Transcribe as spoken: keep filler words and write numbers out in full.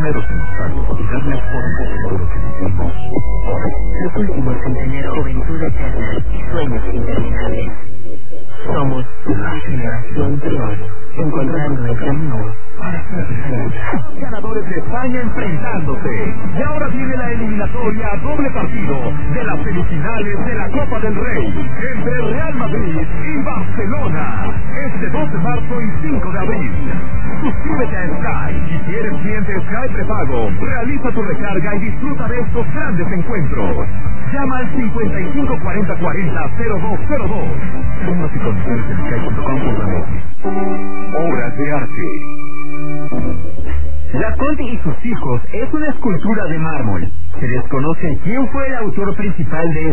primeros en usarlo y darle forma a todo lo que vivimos. Los últimos en tener juventud eterna y sueños interminables. Somos la generación Trión, encontrando el camino para ser feliz. Ganadores de España enfrentándose. Y ahora viene la eliminatoria a doble partido de las semifinales de la Copa del Rey entre Real Madrid y Barcelona. Este dos de marzo y cinco de abril. Suscríbete a Sky y si eres cliente Sky prepago, realiza tu recarga y disfruta de estos grandes encuentros. Llama al cincuenta y cinco cuarenta cuarenta cero dos cero dos. Términos y condiciones en sky punto com punto m. Obras de arte. La Conti y sus hijos es una escultura de mármol. Se desconoce quién fue el autor principal de